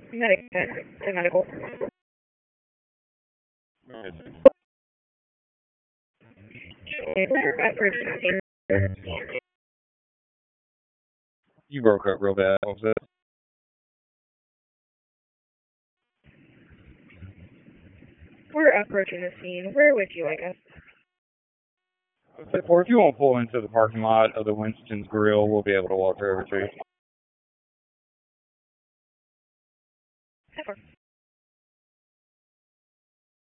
Medical. You broke up real bad. What was that? We're approaching the scene. Where with you, I guess? Or if you won't pull into the parking lot of the Winston's Grill, we'll be able to walk over to you.